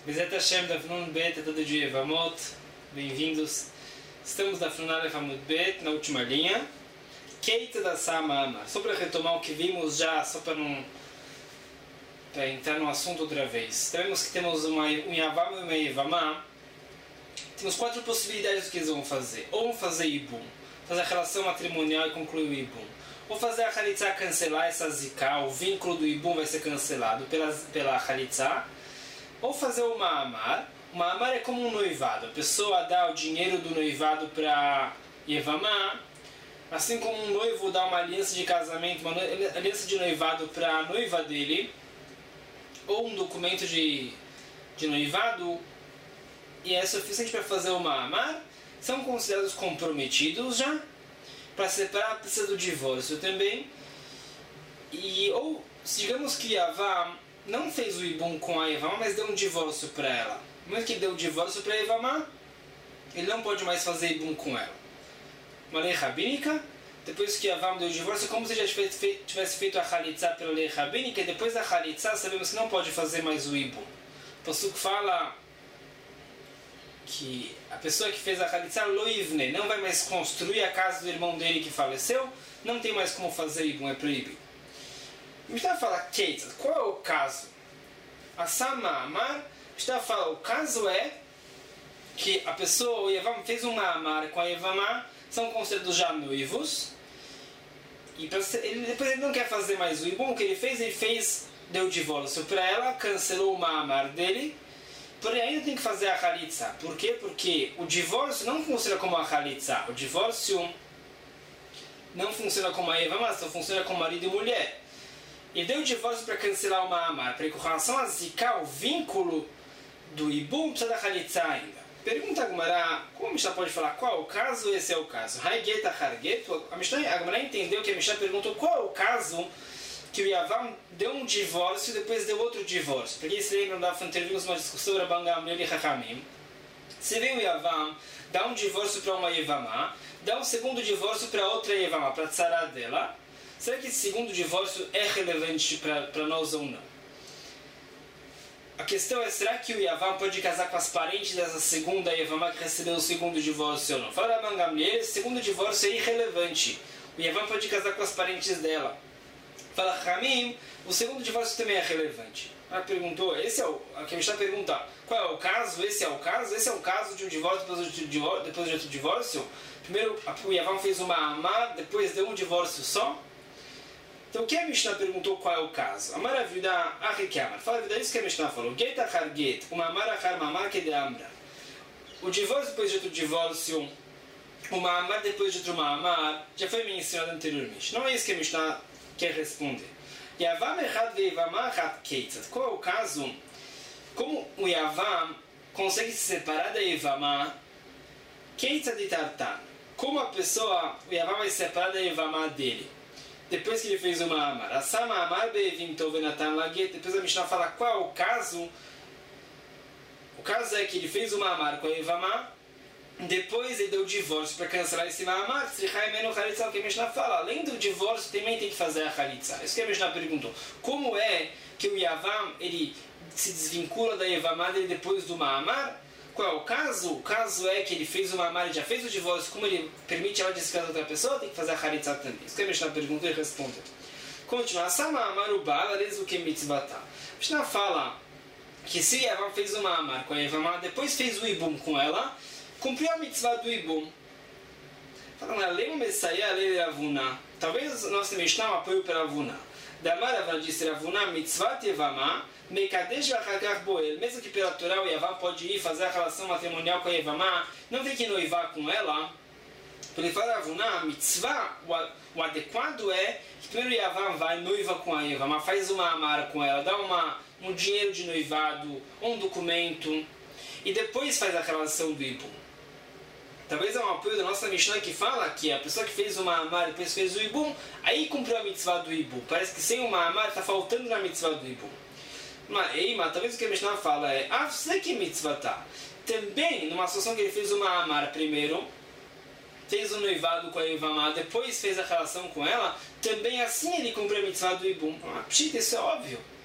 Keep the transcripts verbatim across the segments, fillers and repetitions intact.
Bezerra Hashem da Fnun Bet, todo dia Evamot, bem-vindos. Estamos da Fnun Aleph Amud Bet, na última linha. Keita da Sama Amar. Só para retomar o que vimos já, só para não para entrar no assunto outra vez. Sabemos que temos uma, um Yavam e uma Yevamá. Temos quatro possibilidades do que eles vão fazer. Ou vão fazer Ibum, fazer a relação matrimonial e concluir o Ibum. Ou fazer a Halitzá cancelar essa Zika, o vínculo do Ibum vai ser cancelado pela, pela Halitzá. Ou fazer o Ma'amar. O Ma'amar é como um noivado. A pessoa dá o dinheiro do noivado para Yevamá, assim como um noivo dá uma aliança de casamento, uma aliança de noivado para a noiva dele, ou um documento de, de noivado, e é suficiente para fazer o Ma'amar. São considerados comprometidos já. Para separar precisa do divórcio também. E, ou, digamos que Yavam não fez o Ibum com a Yevamá, mas deu um divórcio para ela. No momento que deu o divórcio para a Yevamá, ele não pode mais fazer Ibum com ela. Uma lei rabínica, depois que Yavam deu o divórcio, é como se já tivesse feito a Halitzá pela lei rabínica, e depois da Halitzá sabemos que não pode fazer mais o Ibum. O Pasuk fala que a pessoa que fez a Halitzá, lo ivne, não vai mais construir a casa do irmão dele que faleceu, não tem mais como fazer Ibum, é proibido. A Mishnah fala, Keita, qual é o caso? A Sama Amar, a Mishnah fala, o caso é que a pessoa, o Yevam, fez um Ma'amar com a Yevamá, são considerados já noivos, e ele, depois ele não quer fazer mais o Ibum, o que ele fez? Ele fez, deu divórcio para ela, cancelou o Ma'amar dele, porém ainda tem que fazer a Halitzá. Por quê? Porque o divórcio não funciona como a Halitzá. O divórcio não funciona como a Yevamá, só funciona como marido e mulher. Ele deu o divórcio para cancelar o Ma'amar, para com relação a Zika, o vínculo do Ibum, precisa da Halitzá ainda. Pergunta a Gemara, como a Mishnah pode falar qual é o caso? Esse é o caso. Haiget Harget, a Mishnah, a Gemara entendeu que a Mishnah perguntou qual é o caso que o Yavam deu um divórcio e depois deu outro divórcio. Porque se lembram, da tivemos uma discussão sobre Rabban Gamliel e Chachamim. Se vê o Yavam dá um divórcio para uma Yevamá, dá um segundo divórcio para outra Yevamá, para a tzara dela. Será que esse segundo divórcio é relevante para nós ou não? A questão é, será que o Yavam pode casar com as parentes dessa segunda Yevamá que recebeu o segundo divórcio ou não? Fala Rabban Gamliel, esse segundo divórcio é irrelevante. O Yavam pode casar com as parentes dela. Fala Ramim, o segundo divórcio também é relevante. Ela perguntou, esse é o, a que a Mishnah pergunta, qual é o caso? Esse é o caso? Esse é o caso de um divórcio depois de, divórcio, depois de outro divórcio? Primeiro o Yavam fez uma Amar, depois deu um divórcio só? Então o que a Mishnah perguntou qual é o caso? A maravilha, a Rikamar. Fala a vida, isso que a Mishnah falou. Get achar get, uma Amar achar mamar que de Amra. O divórcio depois de outro divórcio, uma Amar depois de outro Ma'amar, já foi mencionado anteriormente. Não é isso que a Mishnah quer responder. Yavam echad ve'Yevamá echad keitzad. Qual é o caso? Como o Yavam consegue se separar da Yevamá? Keitzad de tartan. Como a pessoa, o Yavam vai se separar da Yevamá dele? Depois que ele fez uma Amar. Asama Amar be'evim tov venatan laget. Depois a Mishnah fala qual é o caso? O caso é que ele fez uma Amar com a Yevamá, depois ele deu o divórcio para cancelar esse Ma'amar, que a Mishnah fala, além do divórcio também tem que fazer a Halitzá. Isso que a Mishnah perguntou. Como é que o Yavam ele se desvincula da Yevamá dele depois do Ma'amar? Qual é o caso? O caso é que ele fez o Ma'amar e já fez o divórcio, como ele permite ela descasar outra pessoa, tem que fazer a Halitzá também. Isso que a Mishnah perguntou e respondeu. Continua. Sa Ma'amar ubal, o que mitzvata. A Mishnah fala que se o Yavam fez o Ma'amar com a Yevamá, depois fez o Ibum com ela, cumpriu a mitzvah do Ibum. Falando, a lei Messiah, a lei Ravuna. Talvez nós também um apoio para Ravuna. Da Maravan disse Ravuna, mitzvah Yevamá, Mekadesh v'achakach boel. Mesmo que pela Torá o Yavam pode ir fazer a relação matrimonial com a Yevamá, não tem que noivar com ela. Porque ele fala Ravuna, a mitzvah, o adequado é que primeiro o Yavam vai noiva com a Yevamá, faz uma amara com ela, dá uma, um dinheiro de noivado, um documento, e depois faz a relação do Ibum. Talvez é um apoio da nossa Mishnah que fala que a pessoa que fez uma Amar e depois fez o Ibum, aí cumpriu a mitzvah do Ibum. Parece que sem uma Amar está faltando na mitzvah do Ibum. Mas, Eima, talvez o que a Mishnah fala é, ah, sei que mitzvah tá. Também, numa situação que ele fez uma Amar primeiro, fez o noivado com a Yevamá, depois fez a relação com ela, também assim ele cumpriu a mitzvah do Ibum. Ah, pshit, isso é óbvio.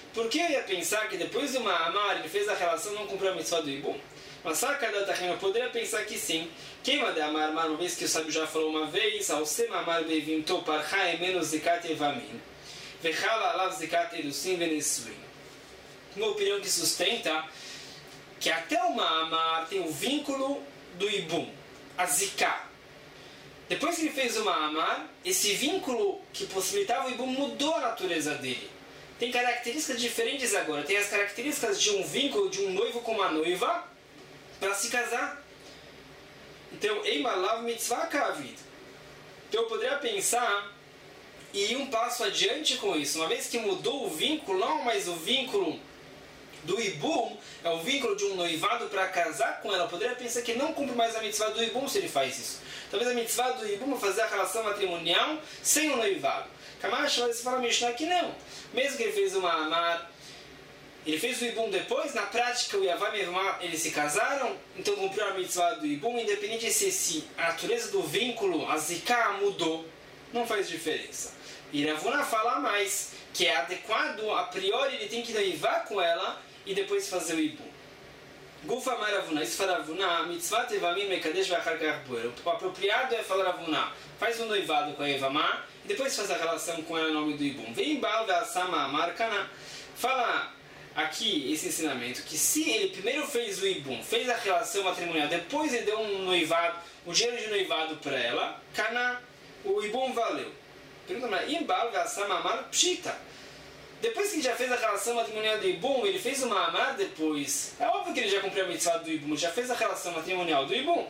Por que eu ia pensar que depois do Ma'amar ele fez a relação, não cumpriu a mitzvah do Ibum? Mas eu poderia pensar que sim. Quem manda amar, uma vez que o sábio já falou uma vez, ao ser mamar bevinto parcha e menos zikat evamin, vechala alav zikat elusim venesuin. Uma opinião que sustenta que até o Ma'amar tem o vínculo do Ibum, a ziká. Depois que ele fez o Ma'amar, esse vínculo que possibilitava o Ibum mudou a natureza dele. Tem características diferentes agora. Tem as características de um vínculo de um noivo com uma noiva para se casar. Então, Eimalav mitzvah kavid. Então eu poderia pensar e ir um passo adiante com isso. Uma vez que mudou o vínculo, não mais o vínculo do Ibum, é o vínculo de um noivado para casar com ela. Eu poderia pensar que não cumpre mais a mitzvah do Ibum se ele faz isso. Talvez a mitzvah do Ibum é fazer a relação matrimonial sem o noivado. Kamash, você fala Mishnah que não. Mesmo que ele fez uma Amar, ele fez o Ibum depois, na prática o Yavam e Evamá, eles se casaram, então cumpriu a mitzvah do Ibum, independente se, se a natureza do vínculo, a Ziká, mudou, não faz diferença. E Ravuna fala mais, que é adequado, a priori ele tem que noivar com ela e depois fazer o Ibum. Gufa Amar Ravuna, isso fala Ravuna, mitzvah tevamim mekadesh v'achar כך boer. O apropriado é falar Ravuna, faz um noivado com a Evamá e depois faz a relação com ela em nome do Ibum. Vem Baal ve'asama amar kana. Fala aqui esse ensinamento, que se ele primeiro fez o Ibum, fez a relação matrimonial, depois ele deu um noivado, um dinheiro de noivado para ela, kana, o Ibum valeu. Pergunta mais, Imbal ve'asama amar pshita. Depois que ele já fez a relação matrimonial do Ibum, ele fez uma Amar depois. É óbvio que ele já cumpriu a mitzvah do Ibum, já fez a relação matrimonial do Ibum.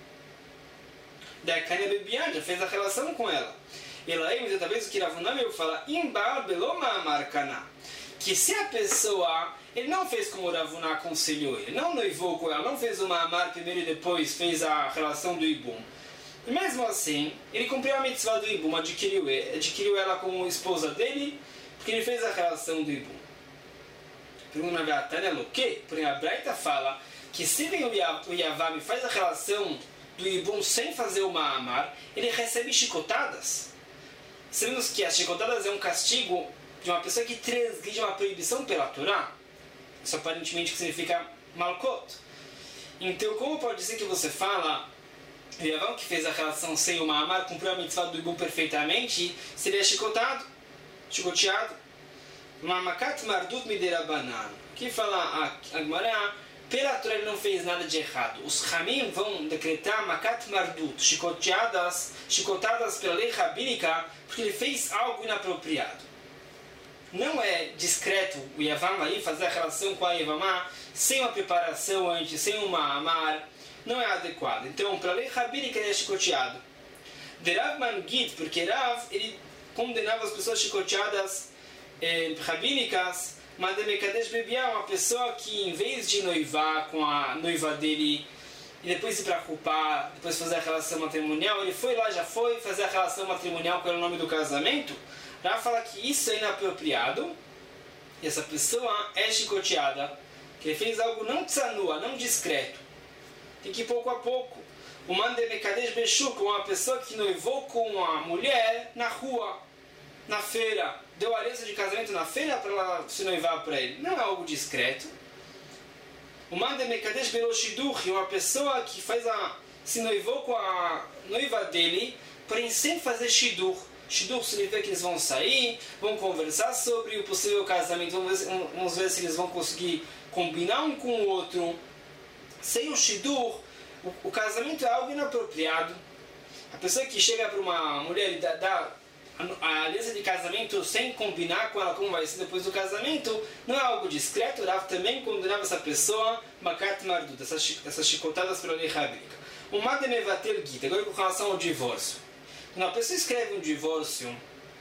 Da Kanya Bebian, já fez a relação com ela. E lá, muitas vezes, o que Ravuna veio falar, Imbal beloma Amar kana. Que se a pessoa, ele não fez como o Ravuna aconselhou, ele não noivou com ela, não fez uma Amar primeiro e depois fez a relação do Ibum. E mesmo assim, ele cumpriu a mitzvah do Ibum, adquiriu, adquiriu ela como esposa dele, porque ele fez a relação do Ibum. Pergunta na Vatânia, o quê? Porém a Braita fala que se vem o Yavam e faz a relação do Ibum sem fazer uma Amar, ele recebe chicotadas. Sabemos que as chicotadas é um castigo de uma pessoa que transgride uma proibição pela Torá. Isso aparentemente significa malkot. Então como pode ser que você fala o Yavam que fez a relação sem uma Amar, cumpriu a mitzvah do Ibum perfeitamente, seria chicotado? Chicoteado. Mamakat mardut miderabanan. Aqui fala a Gemara, pela Torá ele não fez nada de errado. Os Ramim vão decretar makat mardut, chicoteadas, chicotadas pela lei rabínica, porque ele fez algo inapropriado. Não é discreto o Yavam aí fazer a relação com a Yevamá sem uma preparação antes, sem uma Amar, não é adequado. Então, pela lei rabínica ele é chicoteado. De Rav Mangit, porque Rav ele condenava as pessoas chicoteadas eh, rabínicas, mas de Mekadesh Bebiá, uma pessoa que em vez de noivar com a noiva dele e depois se preocupar, depois fazer a relação matrimonial, ele foi lá, já foi fazer a relação matrimonial com o nome do casamento, já fala que isso é inapropriado e essa pessoa é chicoteada, que ele fez algo não tzanua, não discreto. Tem que ir pouco a pouco. O Mande Mekadesh Beshuk, uma pessoa que noivou com uma mulher na rua, na feira, deu aliança de casamento na feira para ela se noivar para ele. Não é algo discreto. O Mande Mekadesh Beloshiduch, uma pessoa que faz a, se noivou com a noiva dele, porém sem fazer shidur. Shidur significa que eles vão sair, vão conversar sobre o possível casamento, vamos ver, vamos ver se eles vão conseguir combinar um com o outro. Sem o shidur, o, o casamento é algo inapropriado. A pessoa que chega para uma mulher e dá, dá a, a aliança de casamento sem combinar com ela como vai ser depois do casamento, não é algo discreto. O Rav também condenava essa pessoa, makat mardut, essas, essas chicotadas pela lei rabínica. O mademevatel gita, agora com relação ao divórcio. Quando a pessoa escreve um divórcio,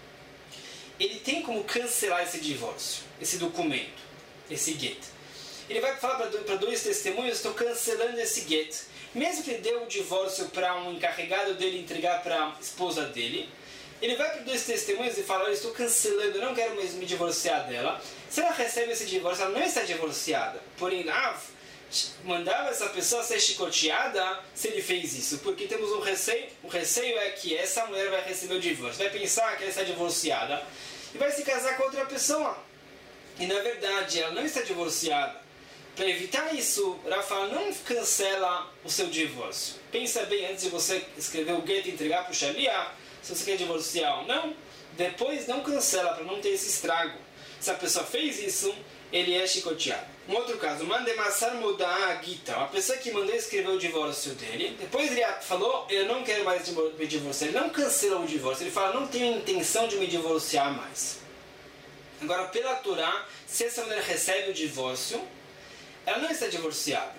ele tem como cancelar esse divórcio, esse documento, esse get. Ele vai falar para dois testemunhos, estou cancelando esse get. Mesmo que ele deu o divórcio para um encarregado dele entregar para a esposa dele, ele vai para dois testemunhos e fala, estou cancelando, eu não quero mais me divorciar dela. Se ela recebe esse divórcio, ela não está divorciada. Porém, ah, mandava essa pessoa ser chicoteada se ele fez isso. Porque temos um receio, o receio é que essa mulher vai receber o divórcio, vai pensar que ela está divorciada e vai se casar com outra pessoa. e na verdade ela não está divorciada. Para evitar isso, Rav fala, não cancela o seu divórcio. Pensa bem antes de você escrever o get e entregar para o Sharia, se você quer divorciar ou não. Depois não cancela, para não ter esse estrago. Se a pessoa fez isso, ele é chicoteado. Um outro caso, mandemassar mudar a Gita. Uma pessoa que mandou escrever o divórcio dele, depois ele falou, eu não quero mais me divorciar. Ele não cancela o divórcio, ele fala, não tenho intenção de me divorciar mais. Agora, pela Torá, se essa mulher recebe o divórcio, ela não está divorciada.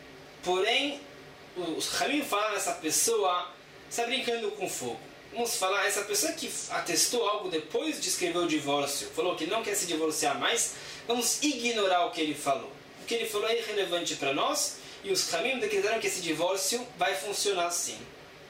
Porém, os Khamim falam, essa pessoa está brincando com fogo. Vamos falar, essa pessoa que atestou algo depois de escrever o divórcio, falou que não quer se divorciar mais, vamos ignorar o que ele falou. O que ele falou é irrelevante para nós, e os Khamim decretaram que esse divórcio vai funcionar assim.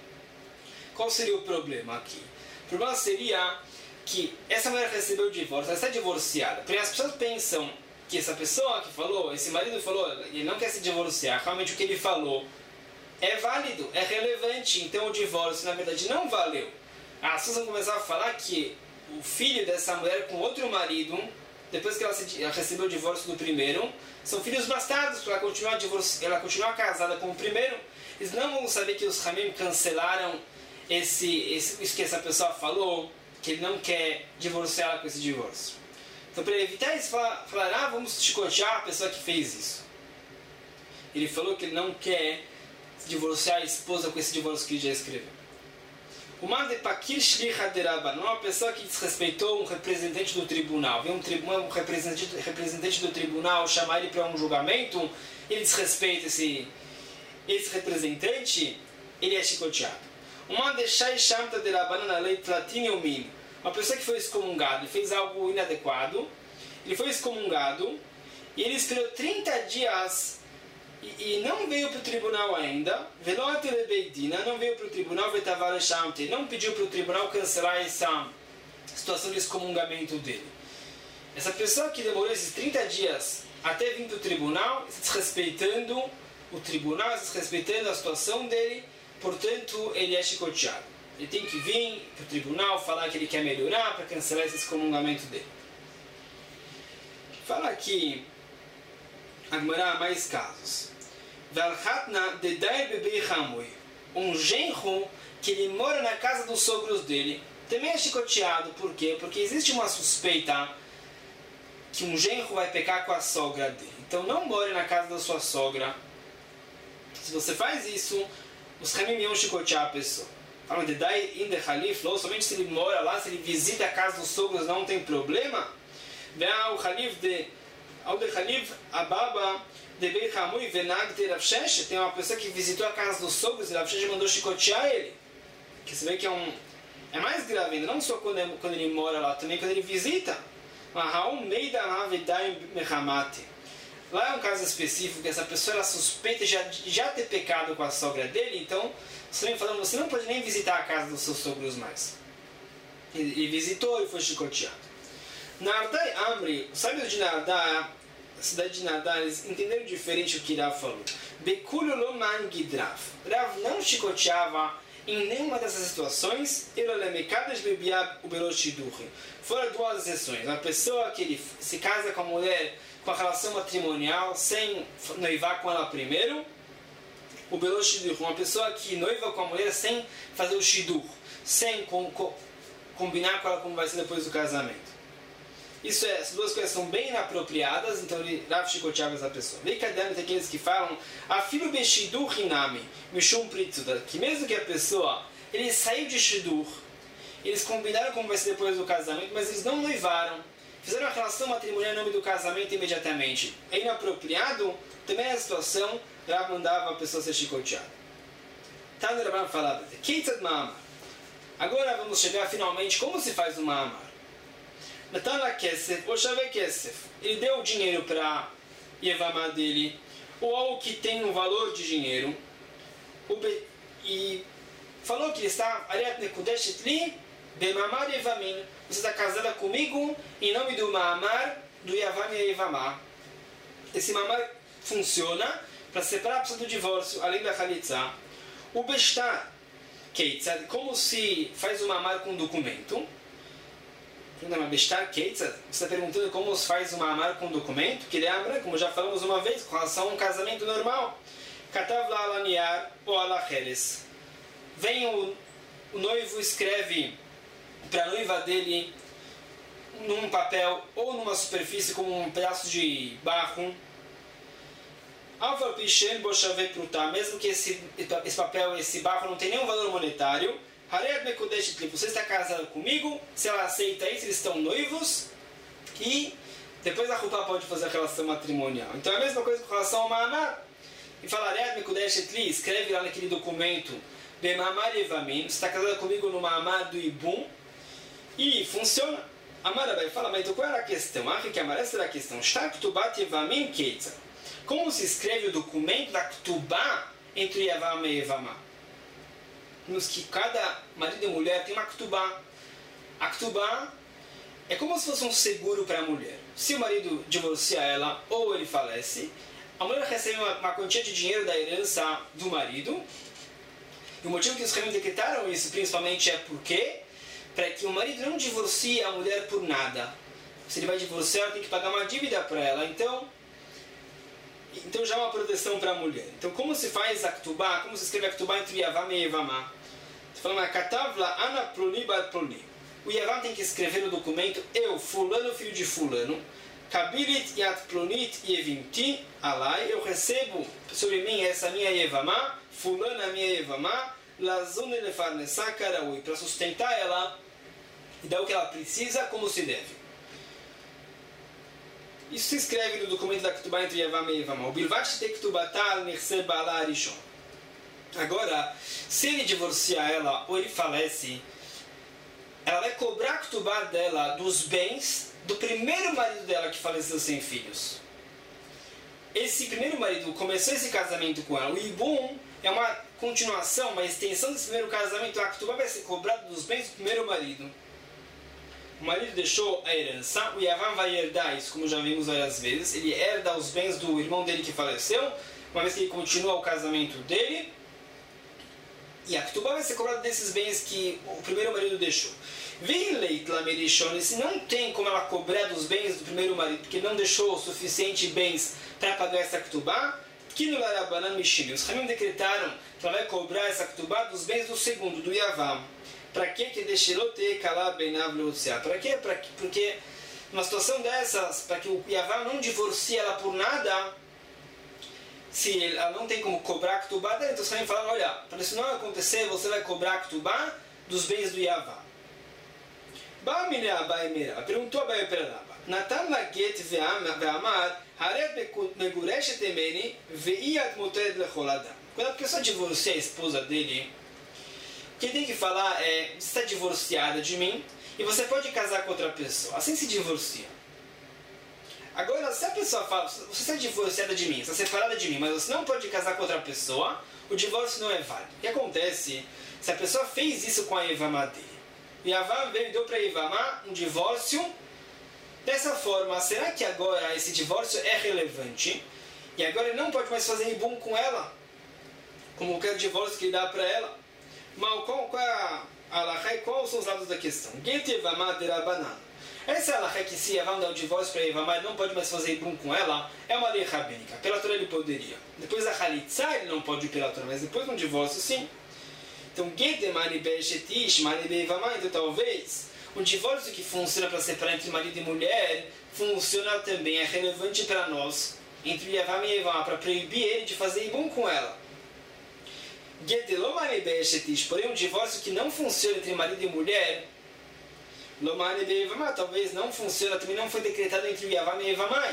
Qual seria o problema aqui? O problema seria que essa mulher recebeu o divórcio, ela está divorciada. Porque as pessoas pensam que essa pessoa que falou, esse marido falou, ele não quer se divorciar, realmente o que ele falou é válido, é relevante, então o divórcio na verdade não valeu. As pessoas vão começar a falar que o filho dessa mulher com outro marido, depois que ela, se, ela recebeu o divórcio do primeiro, são filhos bastardos, para ela continuar, divorci, ela continuar casada com o primeiro. Eles não vão saber que os Hamim cancelaram esse, esse, isso que essa pessoa falou, que ele não quer divorciar ela com esse divórcio. Então, para evitar isso, falar, falar, ah, vamos chicotear a pessoa que fez isso. Ele falou que ele não quer divorciar a esposa com esse divórcio que ele já escreveu. Uma de Pakir Shlicha de Rabban, uma pessoa que desrespeitou um representante do tribunal. Vem um, tribunal, um representante, representante do tribunal chamar ele para um julgamento, ele desrespeita esse, esse representante, ele é chicoteado. Uma de Shai Shamta de Rabban na lei Platínio Min, uma pessoa que foi excomungado e fez algo inadequado, ele foi excomungado e ele esperou trinta dias e, e não veio para o tribunal ainda, não veio para o tribunal, não pediu para o tribunal cancelar essa situação de excomungamento dele. Essa pessoa que demorou esses trinta dias até vir para o tribunal, desrespeitando o tribunal, desrespeitando a situação dele, portanto ele é chicoteado. Ele tem que vir para o tribunal, falar que ele quer melhorar para cancelar esse excomungamento dele. Fala aqui, Agmará, mais casos. Um genro que ele mora na casa dos sogros dele, também é chicoteado. Por quê? Porque existe uma suspeita que um genro vai pecar com a sogra dele. Então não more na casa da sua sogra. Se você faz isso, os Hamim iam chicotear a pessoa. Falam de Dai in de Halif, somente se ele mora lá, se ele visita a casa dos sogros, não tem problema. Vea o Halif de Ao de Halif, a baba de Beit Hamui Venag de Rav Shesh, tem uma pessoa que visitou a casa dos sogros e Rav Shesh mandou chicotear ele. Que você vê que é um é mais grave ainda, não só quando, é, quando ele mora lá, também quando ele visita. Lá é um caso específico que essa pessoa era suspeita de já, já ter pecado com a sogra dele, então você vem falando, você não pode nem visitar a casa dos seus sogros mais. Ele, ele visitou e foi chicoteado. Nardai Amri, os sábios de Nardai, a cidade de Nardai, eles entenderam diferente o que Rav falou. Bekulo loman gidrav. Rav não chicoteava em nenhuma dessas situações. Fora duas exceções. Uma pessoa que ele se casa com a mulher com a relação matrimonial sem noivar com ela primeiro. O Belo Shidur, uma pessoa que noiva com a mulher sem fazer o Shidur, sem com, com, combinar com ela como vai ser depois do casamento. Isso é, essas duas coisas são bem inapropriadas, então ele Rav chicoteava essa pessoa. Vem cadê tem aqueles que falam Afilo be Shidur hinami, mishum pritzuda, que mesmo que a pessoa ele saiu de Shidur, eles combinaram como vai ser depois do casamento, mas eles não noivaram, fizeram a relação matrimonial em nome do casamento imediatamente. É inapropriado, também é a situação. Rav mandava a pessoa ser chicoteada. Tano Rabban falava, Keitzad Ma'amar. Agora vamos chegar finalmente como se faz uma Ma'amar. Natan la Kesef, ou Shave Kesef. Ele deu dinheiro para Yevamá dele, ou algo que tem um valor de dinheiro, e falou que ele está Ariat Nekudesh Etli Bemamar Yevamin. Você está casada comigo em nome do Ma'amar do Yavam e Yevamá. Esse Ma'amar funciona para separar a pessoa do divórcio, além da Khalitza. O Bestar, como se faz uma Ma'amar com documento. Você está perguntando como se faz uma amar com documento? Que lembra, como já falamos uma vez, com relação a um casamento normal. Katav la alaniar ou alacheres. Vem o, o noivo, escreve para a noiva dele num papel ou numa superfície como um pedaço de barro. Mesmo que esse, esse papel, esse barro não tenha nenhum valor monetário, você está casado comigo, se ela aceita isso, eles estão noivos, e depois a Rupá pode fazer a relação matrimonial. Então é a mesma coisa com relação ao Ma'amar. E fala, escreve lá naquele documento, você está casado comigo no Ma'amar do Ibum, e funciona. Amara vai falar, mas então qual era a questão? Ah, que Amara, essa era a questão. Como se escreve o documento da Ktubá entre Yavam e Yevamá? Nos que cada marido e mulher tem uma Ktubá. A Ktubá é como se fosse um seguro para a mulher. Se o marido divorcia ela ou ele falece, a mulher recebe uma, uma quantia de dinheiro da herança do marido. E o motivo que os Ramim decretaram isso principalmente é porque para que o marido não divorcie a mulher por nada. Se ele vai divorciar, ele tem que pagar uma dívida para ela. Então, então já é uma proteção para a mulher. Então, como se faz a Ktubá? Como se escreve a Ktubá entre Yavam e Yevamá? Estou falando, Katavla ana ploni bar ploni. O Yavam tem que escrever no documento, eu, fulano, filho de fulano, Kabirit yat plonit yevinti alai, eu recebo sobre mim essa minha Yevamá, fulana minha Yevamá, lazun elefarnessá karaui, para sustentar ela e dar o que ela precisa como se deve. Isso se escreve no documento da Ktubá entre Yavam e Yevamá. O bilvat te ktubatal nirse bala arishon. Agora, se ele divorciar ela ou ele falece, ela vai cobrar a Ktubá dela dos bens do primeiro marido dela que faleceu sem filhos. Esse primeiro marido começou esse casamento com ela. O Ibum é uma continuação, uma extensão desse primeiro casamento. A Ktubá vai ser cobrada dos bens do primeiro marido. O marido deixou a herança, o Yavam vai herdar isso, como já vimos várias vezes. Ele herda os bens do irmão dele que faleceu, uma vez que ele continua o casamento dele. E a Ktubá vai ser cobrada desses bens que o primeiro marido deixou. Se não tem como ela cobrar dos bens do primeiro marido, porque não deixou o suficiente bens para pagar essa Ktubá, que no Larabanan Mishimi, os Ramim decretaram que ela vai cobrar essa Ktubá dos bens do segundo, do Yavam. Para que que deixerote calar benav leotzia? Para quê? Para que porque numa situação dessas, para que o Yavam não divorcie ela por nada, se ela não tem como cobrar a Ktubá dela, então os Ramim falam, olha, para isso não acontecer, você vai cobrar a Ktubá dos bens do Yavam. Perguntou a Abai para Raba, Natan la get ve'amar haret megureshet emeni ve'iyat motered lechol adam. Quando a pessoa divorcia a esposa dele, o que ele tem que falar é, você está divorciada de mim e você pode casar com outra pessoa. Assim se divorcia. Agora, se a pessoa fala, você está divorciada de mim, está separada de mim, mas você não pode casar com outra pessoa, o divórcio não é válido. O que acontece se a pessoa fez isso com a Yevamá dele? E Yavam veio e deu para Yevamá um divórcio dessa forma. Será que agora esse divórcio é relevante? E agora ele não pode mais fazer ibum com ela? Como qualquer divórcio que ele dá para ela? Mas qual, qual é a alahá e quais são os lados da questão? Get Yevamá derabanan. Essa alahá que se Yavam dá o divórcio para Yevamá e não pode mais fazer ibum com ela, é uma lei rabínica. Pela Torá ele poderia. Depois a Halitzá ele não pode ir pela Torá, mas depois de um divórcio sim. Então, então talvez um divórcio que funciona para separar entre marido e mulher funciona também, é relevante para nós, entre Yavam e Yevamá, para proibir ele de fazer ibum com ela. Porém, um divórcio que não funciona entre marido e mulher, talvez não funciona, também não foi decretado entre Yavam e Yevamá.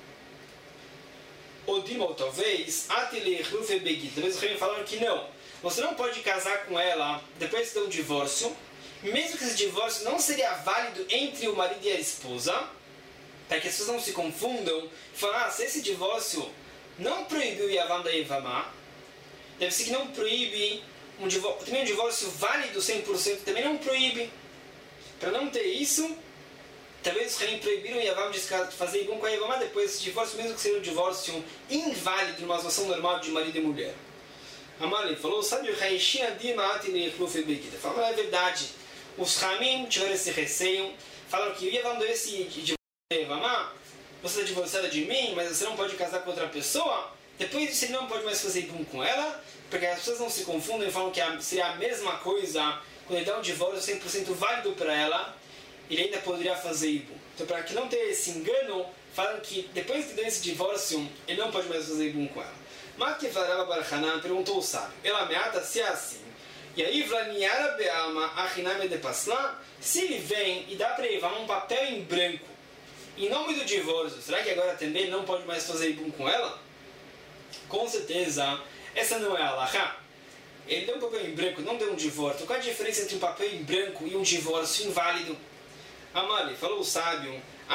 Ou talvez, talvez os reis falaram que não. Você não pode casar com ela depois de ter um divórcio, mesmo que esse divórcio não seria válido entre o marido e a esposa, para que as pessoas não se confundam e falem, ah, se esse divórcio não proibiu o Yavam da Yevamá, deve ser que não proíbe um divórcio, também um divórcio válido cem por cento também não proíbe. Para não ter isso, talvez os reis proibiram o Yavam de fazer ibum com a Yevamá depois desse divórcio, mesmo que seja um divórcio inválido numa situação normal de marido e mulher. Amalei falou, sabe o Raishina Dima Atili Khlufi Begida? Falou, é verdade, os Ramim tiveram esse receio, falaram que o Yavam deu esse divórcio a Yevamá, você está divorciada de mim, mas você não pode casar com outra pessoa, depois disso ele não pode mais fazer ibum com ela, porque as pessoas não se confundem e falam que seria a mesma coisa, quando ele dá um divórcio cem por cento válido para ela, ele ainda poderia fazer ibum. Então, para que não ter esse engano, falam que depois que deu esse divórcio, ele não pode mais fazer ibum com ela. Mas que Rabba bar Hanan perguntou o sábio, ela meata se é assim, e aí Vlaniara Be'alma Achiname de Paslan, se ele vem e dá para ele um papel em branco, em nome do divórcio, será que agora também ele não pode mais fazer ibum com ela? Com certeza, essa não é a halakha. Ele deu um papel em branco, não deu um divórcio. Qual a diferença entre um papel em branco e um divórcio inválido? Amali, falou o sábio,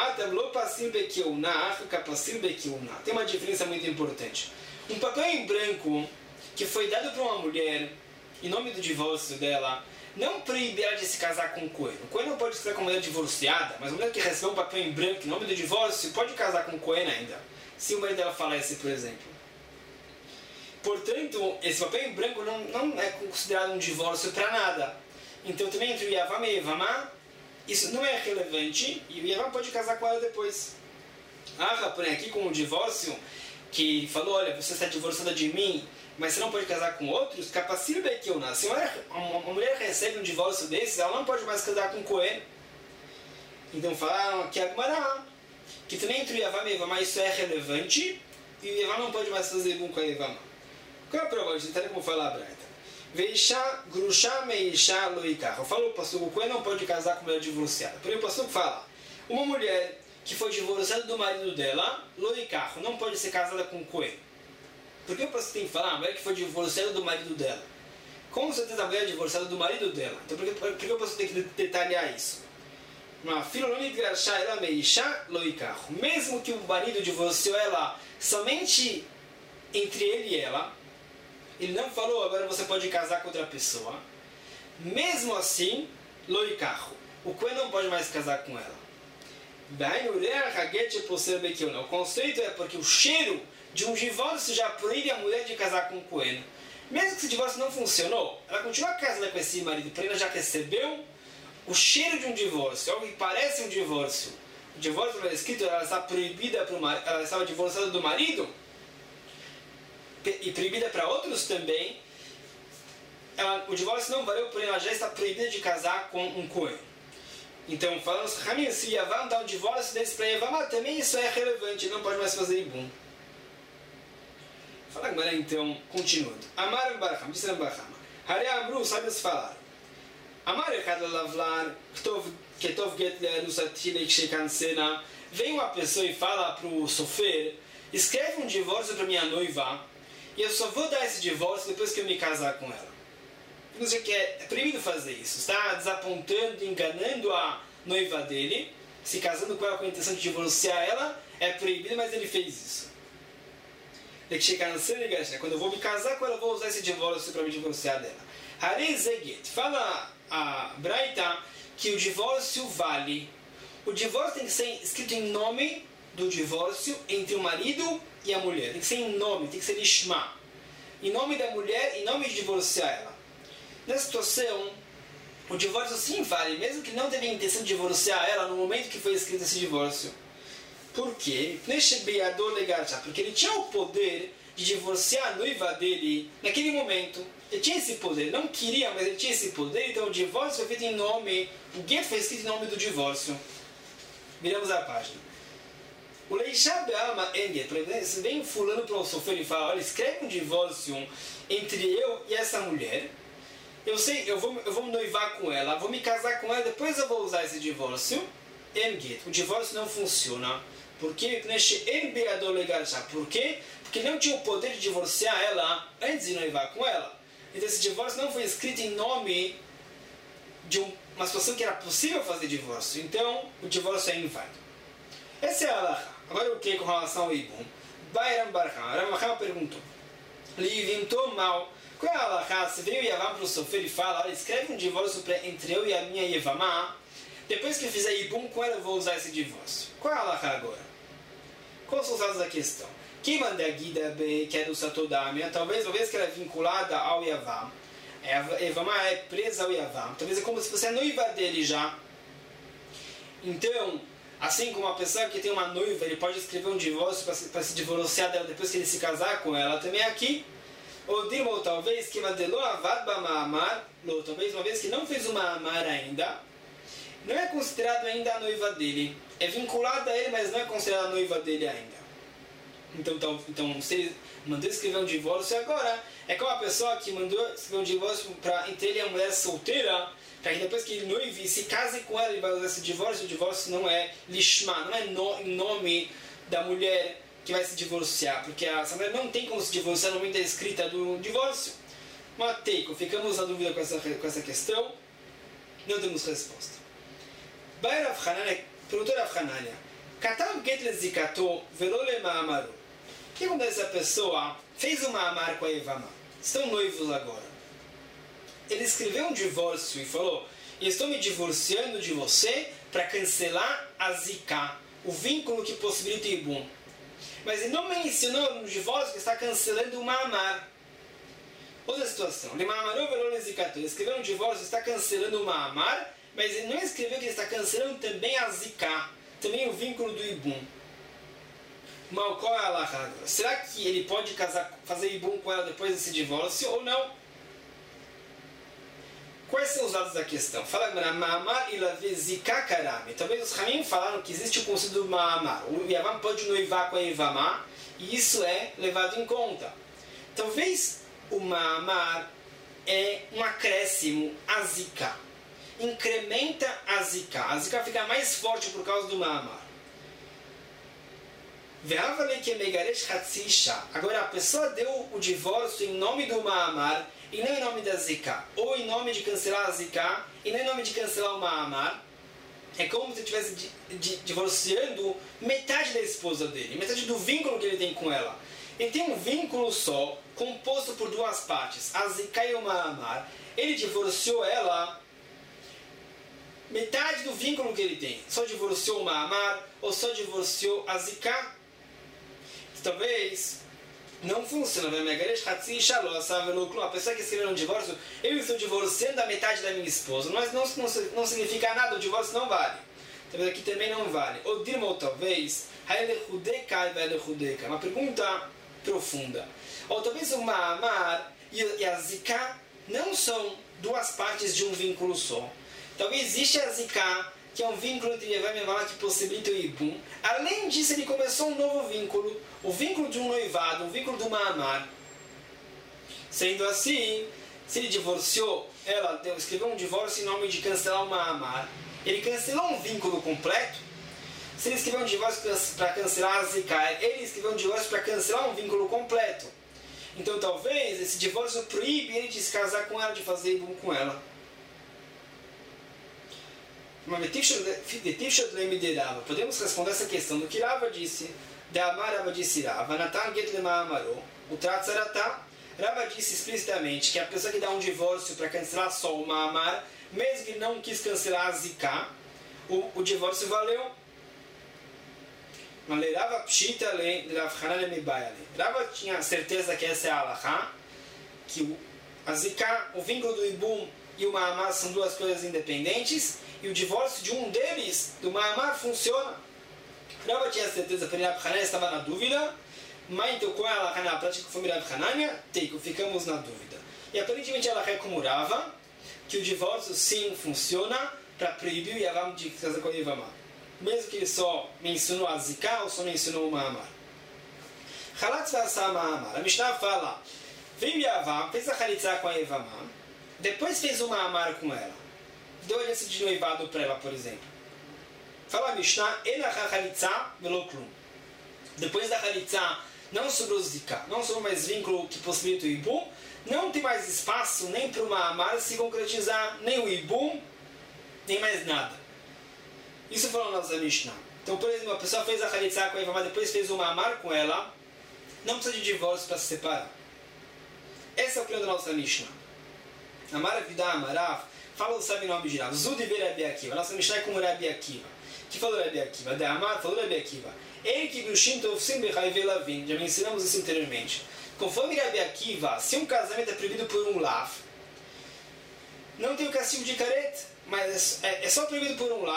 tem uma diferença muito importante. Um papel em branco que foi dado para uma mulher, em nome do divórcio dela, não proíbe ela de se casar com o Cohen. O Cohen não pode se casar com uma mulher divorciada, mas uma mulher que recebeu um papel em branco em nome do divórcio pode casar com o Cohen ainda, se o marido dela falece, por exemplo. Portanto, esse papel em branco não, não é considerado um divórcio para nada. Então, também entre o Yavam e a Yevamá, isso não é relevante e o Yavam pode casar com ela depois. Ah, porém, aqui com o divórcio, que falou, olha, você está divorciada de mim, mas você não pode casar com outros, capacil bekiona. Se uma, uma mulher recebe um divórcio desses, ela não pode mais casar com o Cohen. Então falaram aqui a Gemara, que também entre o Yavam e a Yevamá isso é relevante, e o Yavam não pode mais fazer ibum com a Yevamá. Qual é a prova? A gente entende como fala a Braita. Veisha, grusha, meisha, loikach. Falou o pastor, o Cohen não pode casar com uma mulher divorciada. Porém o pastor fala, uma mulher que foi divorciada do marido dela, loikach, não pode ser casada com o Cohen. Por que o pastor tem que falar a mulher que foi divorciada do marido dela? Com certeza a mulher é divorciada do marido dela. Então por que, por que o pastor tem que detalhar isso? Mesmo que o marido divorciou ela somente entre ele e ela, ele não falou, agora você pode casar com outra pessoa. Mesmo assim, loikachu, o Cohen não pode mais casar com ela. O conceito é porque o cheiro de um divórcio já proíbe a mulher de casar com o Cohen. Mesmo que esse divórcio não funcionou, ela continua casada com esse marido, porém ela já recebeu o cheiro de um divórcio, algo que parece um divórcio. O divórcio era escrito, ela está proibida para o marido, ela estava divorciada do marido, e proibida para outros também, ela, o divórcio não valeu, porém ela já está proibida de casar com um Cohen. Então, falando os se Yavam dá um divórcio desse para Yevamá, também isso é relevante, não pode mais fazer ibum. Fala agora então, continuando. Amar Barham, disse Barham, Hare Amru, sábios falaram. Amar Echad Lavlar, Ketov Get Lerusatilek Shekansena, vem uma pessoa e fala para o sofer, escreve um divórcio para minha noiva, e eu só vou dar esse divórcio depois que eu me casar com ela. Não sei o que é, é proibido fazer isso. Está desapontando, enganando a noiva dele, se casando com ela com a intenção de divorciar ela, é proibido, mas ele fez isso. Quando eu vou me casar com ela, eu vou usar esse divórcio para me divorciar dela. Harezeget, fala a Braita que o divórcio vale. O divórcio tem que ser escrito em nome do divórcio entre o marido e a mulher. Tem que ser em nome, tem que ser lishma. Em nome da mulher, em nome de divorciar ela. Nessa situação, o divórcio sim vale, mesmo que não teve a intenção de divorciar ela no momento que foi escrito esse divórcio. Por quê? Porque ele tinha o poder de divorciar a noiva dele naquele momento. Ele tinha esse poder, ele não queria, mas ele tinha esse poder, então o divórcio foi feito em nome, o get foi escrito em nome do divórcio. Viramos a página. O Leishá Be'alma Engel, você vem fulano para o sofrer e fala, olha, escreve um divórcio entre eu e essa mulher. Eu sei, eu vou, eu vou me noivar com ela, vou me casar com ela, depois eu vou usar esse divórcio. Engel, o divórcio não funciona. Por quê? Por quê? Porque ele não tinha o poder de divorciar ela antes de noivar com ela. Então esse divórcio não foi escrito em nome de um, uma situação que era possível fazer divórcio. Então o divórcio é inválido. Essa é a halakha. Agora o que com relação ao ibum? Bayram Barham. Ramacham perguntou. Livintou mal. Qual é a halakha? Se veio Yavam para o sofer e fala, olha, escreve um divórcio entre eu e a minha Yevamá. Depois que eu fizer ibum com ela, eu vou usar esse divórcio. Qual é a halakha agora? Quais são os lados da questão? Quem manda a guida que é do Satodamia, talvez uma vez que ela é vinculada ao Yavam, a Yevamá é presa ao Yavam, talvez é como se fosse a noiva dele já. Então, assim como uma pessoa que tem uma noiva, ele pode escrever um divórcio para se divorciar dela depois que ele se casar com ela, também aqui. Ou Dirmo, talvez, que Madelô Avad Bamamar, talvez uma vez que não fez uma amar ainda, não é considerado ainda a noiva dele. É vinculada a ele, mas não é considerada a noiva dele ainda. Então, então, então se ele mandou escrever um divórcio agora, é como a pessoa que mandou escrever um divórcio para entre ele e a mulher solteira, para que depois que ele noive e se case com ela, ele vai usar esse divórcio. O divórcio não é lishma, não é no, em nome da mulher que vai se divorciar, porque essa mulher não tem como se divorciar no momento da escrita do divórcio. Mateiko, ficamos na dúvida com essa, com essa questão, não temos resposta. Vai Rav Hanania, perguntou Rav Hanania, Katav get lezikato velo lema'amaru. O que acontece se a pessoa fez uma amar com a Evamá? Estão noivos agora. Ele escreveu um divórcio e falou: estou me divorciando de você para cancelar a zika, o vínculo que possibilita o ibum. Mas ele não mencionou no divórcio que está cancelando uma amar. Outra situação. Ele escreveu um divórcio e está cancelando uma amar, mas ele não escreveu que ele está cancelando também a zika, também o vínculo do ibum. Mal, qual é a halakha? Será que ele pode casar, fazer ibum com ela depois desse divórcio ou não? Quais são os dados da questão? Fala Ma'amar e Lave Zika Karame. Talvez os Ramim falaram que existe o conceito do Ma'amar. O Yavam pode noivar com a Evamá, e isso é levado em conta. Talvez o Ma'amar é um acréscimo a Zika. Incrementa a Zika. A Zika fica mais forte por causa do Ma'amar. Agora a pessoa deu o divórcio em nome do Ma'amar e não em nome da Zika, ou em nome de cancelar a Zika e não em nome de cancelar o Ma'amar. É como se estivesse di di divorciando metade da esposa dele, metade do vínculo que ele tem com ela. Ele tem um vínculo só, composto por duas partes, a Zika e o Ma'amar. Ele divorciou ela, metade do vínculo que ele tem. Só divorciou o Ma'amar ou só divorciou a Zika. Talvez não funciona. A pessoa que escreveu um divórcio, eu estou divorciando a metade da minha esposa, mas não, não, não significa nada, o divórcio não vale. Talvez aqui também não vale. Ou dirmo, talvez, uma pergunta profunda. Ou talvez o Ma'amar e a Zika não são duas partes de um vínculo só. Talvez existe a Zika, que é um vínculo entre Yevam e Yevam que possibilita o ibum. Além disso, ele começou um novo vínculo, o vínculo de um noivado, o vínculo do Ma'amar. Sendo assim, se ele divorciou, ela escreveu um divórcio em nome de cancelar o Ma'amar. Ele cancelou um vínculo completo. Se ele escreveu um divórcio para cancelar a Zika, ele escreveu um divórcio para cancelar um vínculo completo. Então, talvez, esse divórcio proíbe ele de se casar com ela, de fazer ibum com ela. Podemos responder essa questão do que Rava disse. De Amar Rava disse Rava, Natan get lema'amaro, o Tratzaratá. Rava disse explicitamente que a pessoa que dá um divórcio para cancelar só o Ma'amar, mesmo que não quis cancelar a Zika, o, o divórcio valeu. Rava pshita le Rav Hanania mibayale. Rava tinha certeza que essa é a halakha, que o, a Zika, o vínculo do ibum e o Ma'amar são duas coisas independentes, e o divórcio de um deles, do Ma'amar, funciona. Rava tinha certeza, porque Rav Hanania estava na dúvida, mas então qual é a halakha na prática que foi Rav Hanania? Teiko, ficamos na dúvida. E aparentemente ela é como Rava, que o divórcio sim funciona para proibir o Yavam de casar com a Evamá. Mesmo que ele só mencionou a Zika ou só mencionou o Ma'amar. Halatz v'asa Ma'amar. A Mishnah fala, veio Yavam, fez a Halitzá com a Evamá, depois fez o Ma'amar com ela. Deu aliança de noivado para ela, por exemplo. Fala a Mishnah, Elachá Halitzá velo klum. Depois da Halitzá, não sobrou Zika, não sobrou mais vínculo que possibilita o ibum, não tem mais espaço nem para o Ma'amar se concretizar, nem o ibum, nem mais nada. Isso falou na nossa Mishnah. Então, por exemplo, a pessoa fez a Halitzá com a Evamá, depois fez o Ma'amar com ela, não precisa de divórcio para se separar. Essa é a opinião da nossa Mishnah. Amar Vidá Amarav, fala o sábio nome de Rav. Zud ver Rabi Akiva. Nossa Mishnah é como Rabi Akiva. Que falou Rabi Akiva? De Amar falou Rabi Akiva. Ele que Brushim Tovsim Bechai Velavim. Já mencionamos isso anteriormente. Conforme Rabi Akiva, se um casamento é proibido por um lav, não tem o castigo de caret, mas é, é só proibido por um lav,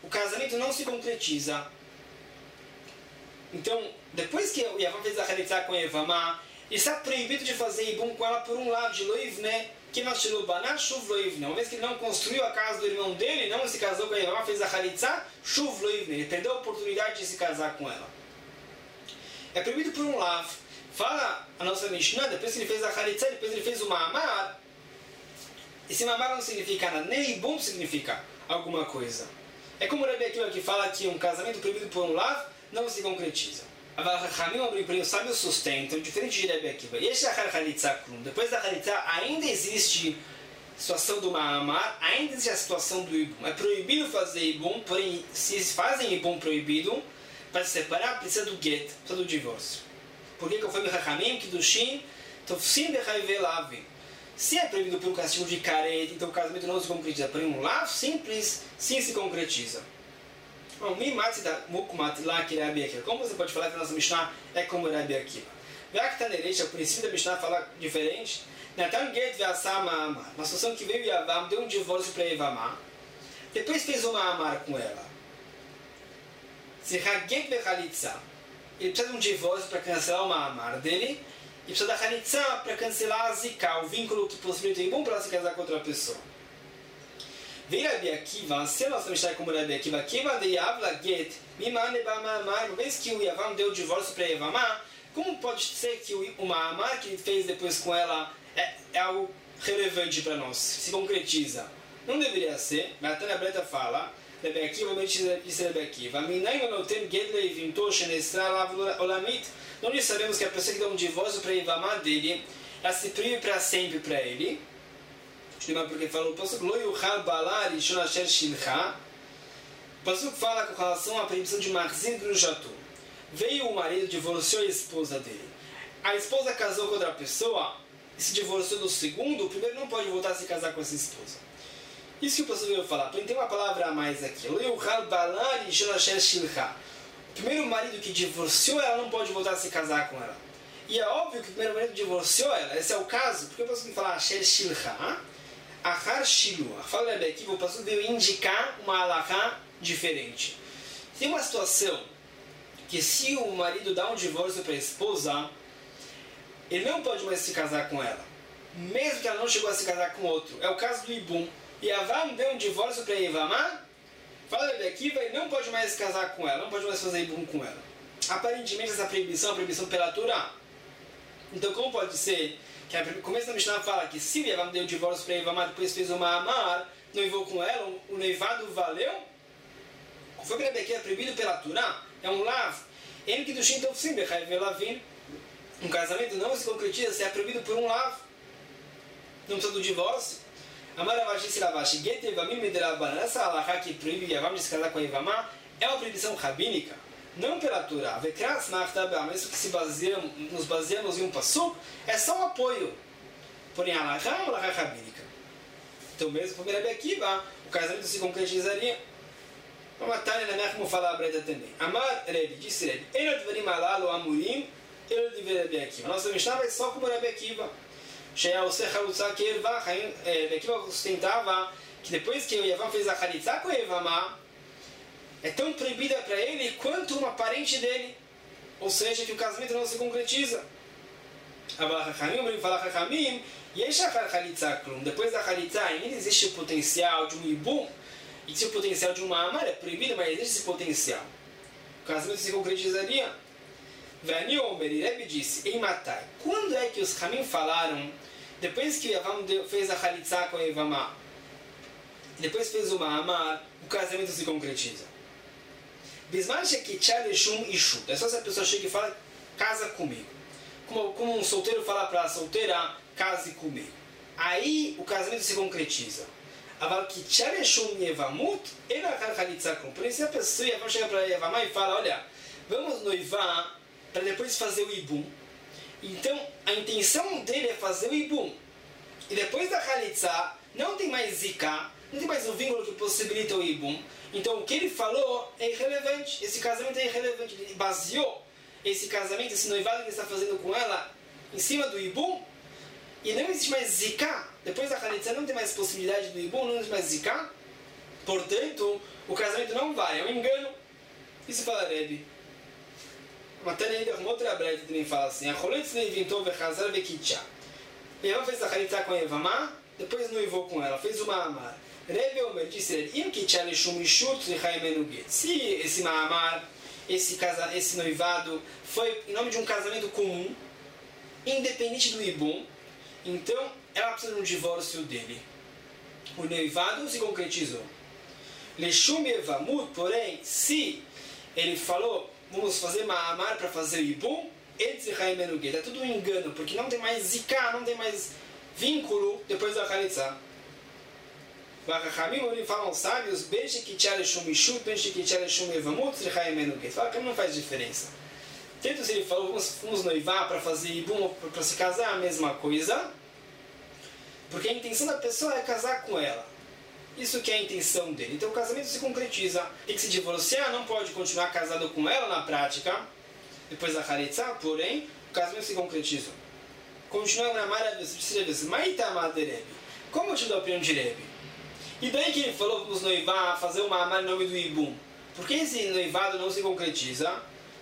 o casamento não se concretiza. Então, depois que o Yavam fez a Halitzá com a Evamá, ele está proibido de fazer Ibum com ela por um lado, de Loivne, que Mashilubaná, Shuv Loivne. Uma vez que ele não construiu a casa do irmão dele, não se casou com a Evamá, fez a Halitzá, Shuv Loivne. Ele perdeu a oportunidade de se casar com ela. É proibido por um lado. Fala a nossa Mishnah, depois que ele fez a Halitzá, depois ele fez o Ma'amar. Esse Ma'amar não significa nada, nem Ibum significa alguma coisa. É como o Rebbe Akiva que fala que um casamento proibido por um lado não se concretiza. Os sábios sustentam, diferente de Rebbe Akiva. E esse depois da Halitzá ainda existe a situação do Ma'amar, ainda existe a situação do Ibum. É proibido fazer Ibum, porém, se fazem Ibum proibido, para se separar, precisa do get, precisa do divórcio. Porque conforme Chachamim, Kiddushin, Tofsim Bechayvelavim. Se é proibido por um castigo de caret, então o casamento não se concretiza. Por um lado simples, sim se concretiza. Como você pode falar que a nossa Mishnah é como Rabbi Akiva? O princípio da Mishnah fala diferente. Uma situação que veio Yavam, deu um divórcio para Evamá, depois fez uma Amar com ela. Se Hagek Bechalitza, ele precisa de um divórcio para cancelar uma Amar dele, e precisa da Halitzá para cancelar a Zika, o vínculo que possibilita o Ibum para se casar com outra pessoa. Veio Rabbi Akiva, se a nossa Mishnah é como Rabbi Akiva, Akiva de Yavla Get, Mimane Bamamar, uma vez que o Yavam deu o divórcio para Evamá, como pode ser que o Ma'amar que ele fez depois com ela é, é algo relevante para nós, se concretiza? Não deveria ser, mas a Tânia Breta fala, Rabbi Akiva, disse Rabbi Akiva, Minai Notem Get Leivinto Shenestra Olamit. Nós sabemos que a pessoa que dá um divórcio para Evamá dele, ela se prive para sempre para ele. Porque falou, o Pasuk fala com relação à proibição de Marzin Grujatu. Veio o marido, divorciou a esposa dele. A esposa casou com outra pessoa e se divorciou do segundo, o primeiro não pode voltar a se casar com essa esposa. Isso que o Pasuk veio falar. Porém, tem uma palavra a mais aqui. O primeiro marido que divorciou ela não pode voltar a se casar com ela. E é óbvio que o primeiro marido divorciou ela. Esse é o caso. Porque o Pasuk fala Asher Shilcha, Achar Shilu. Fala aqui, o Pasuk veio indicar uma alahá diferente. Tem uma situação que se o marido dá um divórcio para a esposa, ele não pode mais se casar com ela. Mesmo que ela não chegou a se casar com outro. É o caso do Ibum. E Yavam deu um divórcio para Evamá. Fala aqui, ele não pode mais se casar com ela, não pode mais fazer Ibum com ela. Aparentemente essa proibição é uma proibição pela Torá. Então como pode ser que no começo da Mishnah fala que se o Yavam deu o divórcio para Evamá, depois fez uma Amar, noivou com ela, o noivado valeu? Foi que é proibido pela Torá? É um lav. Um casamento não se concretiza se é proibido por um lav. Não precisa do divórcio. Essa alahá que proíbe Yavam de se casar com a Evamá é uma proibição rabínica, não pela Torá. Mesmo que se baseamos, nos baseamos em um passuco, é só um apoio. Porém, a alahá é uma alahá rabínica. Então, mesmo como Rabbi Akiva, o casamento se concretizaria. Vamos matar na minha como fala a Breta também. Amar Rebbe, disse Rebbe, Enot Varim Alalo Amurim, Enot Diver Rabbi Akiva. Nossa Mishnah vai só como Rabbi Akiva. Sheia Ose Chalutza que Erva, Rabbi Akiva sustentava que depois que o Yavam fez a Chalitza com Evamá, é tão proibida para ele quanto uma parente dele. Ou seja, que o casamento não se concretiza. Depois da Chalitza ainda existe o potencial de um Ibum. Existe o potencial de uma Amar, é proibido, mas existe esse potencial. O casamento se concretizaria. Vani Omer, Rebbe disse, em Matai, quando é que os Hamim falaram, depois que Yavam fez a Chalitza com a Evamá, depois fez uma Amar, o casamento se concretiza? Bisman Shekichar Eshum Ishut. É só se a pessoa chega e fala, casa comigo. Como, como um solteiro fala para a solteira, case comigo. Aí o casamento se concretiza. Aval Kichar Eshum Yevamut, ele vai Chalitza com. Por isso a pessoa vai chegar para Evamá e fala, olha, vamos noivar para depois fazer o Ibum. Então, a intenção dele é fazer o Ibum. E depois da Chalitza, não tem mais Zika, não tem mais um vínculo que possibilita o Ibum. Então, o que ele falou é irrelevante. Esse casamento é irrelevante. Ele baseou esse casamento, esse noivado que ele está fazendo com ela, em cima do Ibum. E não existe mais Zika. Depois da Chalitza, não tem mais possibilidade do Ibum, não existe mais Zika. Portanto, o casamento não vai, é um engano. Isso fala Rebbe. Até ainda uma outra breta também fala assim: a Choletz inventou vechazar vekitcha. Eva fez a Haritza com a Evamá, depois noivou com ela, fez o Ma'amar. Rebbe Omer disse ele: Im kitcha leshum ishut lichaimenu get. Se esse Ma'amar, esse, casa, esse noivado, foi em nome de um casamento comum, independente do Ibum, então ela precisa de um divórcio dele. O noivado se concretizou. Leshum Evamut, porém, se ele falou, vamos fazer Ma'amar para fazer o Ibum, é tudo um engano, porque não tem mais zika, não tem mais vínculo depois da Haritza. Os falam sábios, fala que não faz diferença. Tanto se ele falou, vamos, vamos noivar para fazer Ibum, para se casar, a mesma coisa, porque a intenção da pessoa é casar com ela. Isso que é a intenção dele. Então o casamento se concretiza. Tem que se divorciar, não pode continuar casado com ela na prática, depois da Haritza, porém, o casamento se concretiza. Continua na maravilha, como eu te dou a opinião de Rebbe? E daí que ele falou, vamos noivar, fazer uma amar em nome do Ibum. Por que esse noivado não se concretiza?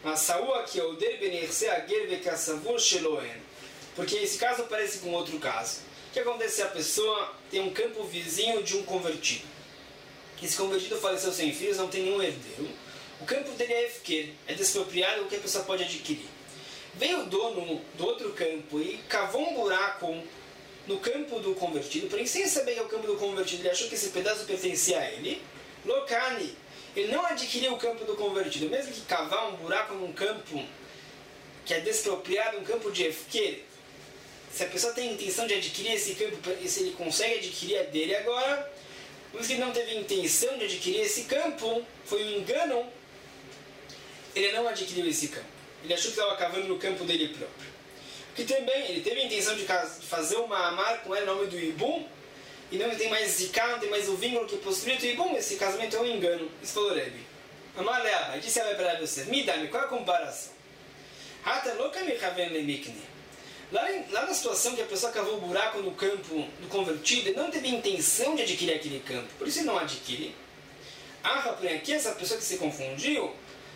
Porque esse caso parece com outro caso. O que acontece se a pessoa tem um campo vizinho de um convertido? Esse convertido faleceu sem filhos, não tem nenhum herdeiro. O campo dele é efker, é despropriado, o que a pessoa pode adquirir. Veio o dono do outro campo e cavou um buraco no campo do convertido, porém sem saber que é o campo do convertido, ele achou que esse pedaço pertencia a ele. Lokani, ele não adquiriu o campo do convertido, mesmo que cavar um buraco num campo que é despropriado, um campo de efker. Se a pessoa tem a intenção de adquirir esse campo, se ele consegue adquirir a dele agora, mas que ele não teve a intenção de adquirir esse campo, foi um engano, ele não adquiriu esse campo. Ele achou que estava cavando no campo dele próprio. Que também, ele teve a intenção de fazer uma amar com ela em nome do Ibum, e não tem mais zika, não tem mais o vínculo que possibilita o Ibum, esse casamento é um engano. Isso falou Rebbe. Amar leaba, disse ela para você, me dá-me, qual é a comparação? Hata louca me raven lemikne. Lá, lá na situação que a pessoa cavou um buraco no campo do convertido, ele não teve a intenção de adquirir aquele campo, por isso ele não adquire. Ah, porém, aqui essa pessoa que se confundiu,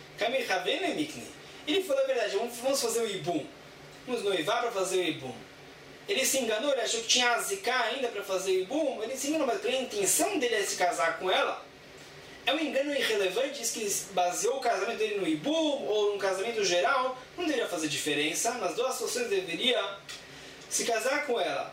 ele falou a verdade, vamos fazer o Ibum, vamos noivar para fazer o Ibum. Ele se enganou, ele achou que tinha a zika ainda para fazer o Ibum, ele se enganou, mas a intenção dele é se casar com ela. É um engano irrelevante, diz que ele baseou o casamento dele no Ibum ou no casamento geral, não deveria fazer diferença, nas duas situações deveria se casar com ela.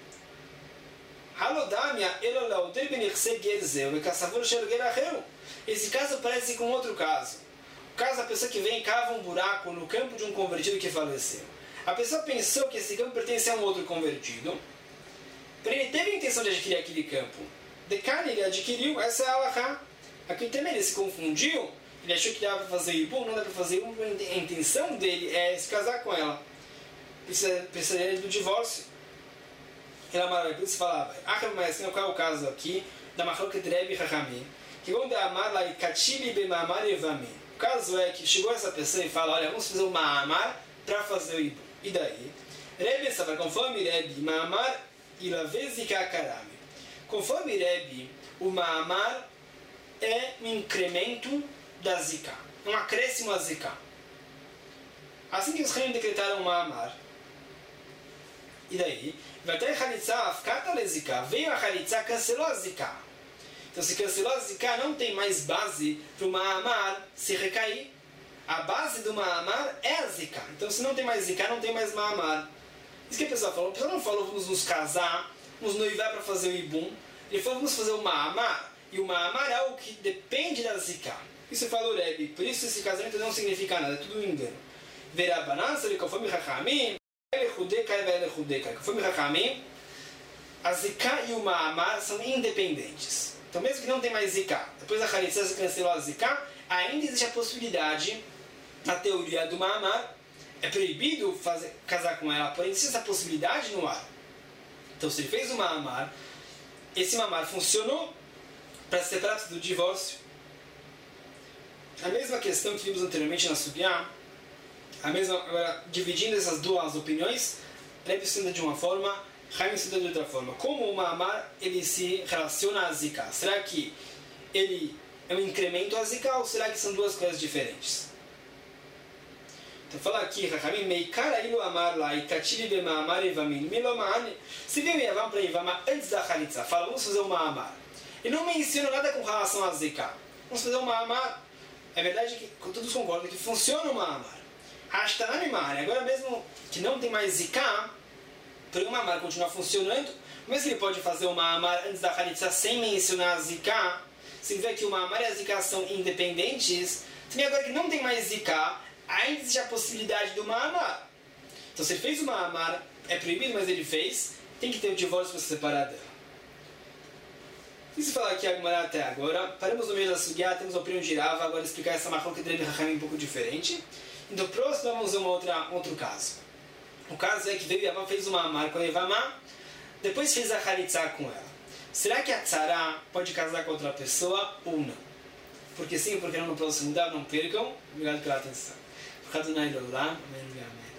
Esse caso parece com outro caso. O caso da pessoa que vem e cava um buraco no campo de um convertido que faleceu. A pessoa pensou que esse campo pertence a um outro convertido, porém ele teve a intenção de adquirir aquele campo. De carne ele adquiriu, essa é a alahá. Aqui também ele se confundiu, ele achou que dava para fazer Ibum, não dá para fazer Ibum, a intenção dele é se casar com ela. Precisa, precisaria do divórcio. Ela maravilha, se falava, mas qual é o caso aqui da Machloket Rebbe e Chachamim? Que quando a amar lá e Katili bemamar evami. O caso é que chegou essa pessoa e fala, olha, vamos fazer uma amar para fazer o Ibum. E daí? Rebbe estava conforme Rebbe, Ma'amar ilavezika karami. Conforme Rebbe, o Ma'amar é um incremento da zika, um acréscimo a zika. Assim que os reis decretaram uma amar. E daí? Veio a Haritza, cancelou a zika. Então se cancelou a zika, não tem mais base para uma amar se recair. A base do Ma'amar é a zika. Então se não tem mais zika, não tem mais Ma'amar. Isso que a pessoa falou. A pessoa não falou vamos nos casar, vamos noivar para fazer o Ibum. Ele falou vamos fazer o Ma'amar. E o Ma'amar é algo que depende da zika. Isso falou o Rebbe. Por isso esse casamento não significa nada. É tudo um engano. Verabanan, conforme Chachamim, conforme Chachamim, a zika e o Ma'amar são independentes. Então mesmo que não tem mais zika, depois da Haritza se cancelou a zika, ainda existe a possibilidade, na teoria do Ma'amar, é proibido fazer, casar com ela, porém existe essa possibilidade no ar. Então se ele fez o Ma'amar, esse Ma'amar funcionou para se separar do divórcio. A mesma questão que vimos anteriormente na Subiá, a mesma, agora, dividindo essas duas opiniões, Rebbe ensina de uma forma, Chaim ensina de outra forma. Como o Ma'amar ele se relaciona a zika? Será que ele é um incremento a zika ou será que são duas coisas diferentes? Então fala aqui, Rachamim, Meikara ilu amar lá, ikatili be ma'amar evamin, miloma'ani. Se viu Yavam para Ivama antes da Khalitsa, fala, vamos fazer um ma'amar. E não menciona nada com relação a zika. Vamos fazer um ma'amar. É verdade que todos concordam que funciona o ma'amar. Hashtanami ma'ari. Agora mesmo que não tem mais zika, porque o ma'amar continua funcionando, mas ele pode fazer o ma'amar antes da Khalitsa sem mencionar a zika. Significa que o ma'amar e a zika são independentes. Também agora que não tem mais zika, ainda existe a possibilidade do ma'amar. Então se ele fez o ma'amar, é proibido, mas ele fez, tem que ter o divórcio para se separar dela. E se falar aqui agora até agora, paramos no meio da Sugya, temos a opinião de Rava, agora explicar essa machlokes de Rebbe Hachamim um pouco diferente. Então próximo vamos ver uma outra, outro caso. O caso é que veio Yavam, fez o ma'amar com a Evamá, depois fez a Khalitsa com ela. Será que a Tzara pode casar com outra pessoa ou não? Porque sim, porque não no próximo mudar, não percam. Obrigado pela atenção. Por causa do Nairola, amém.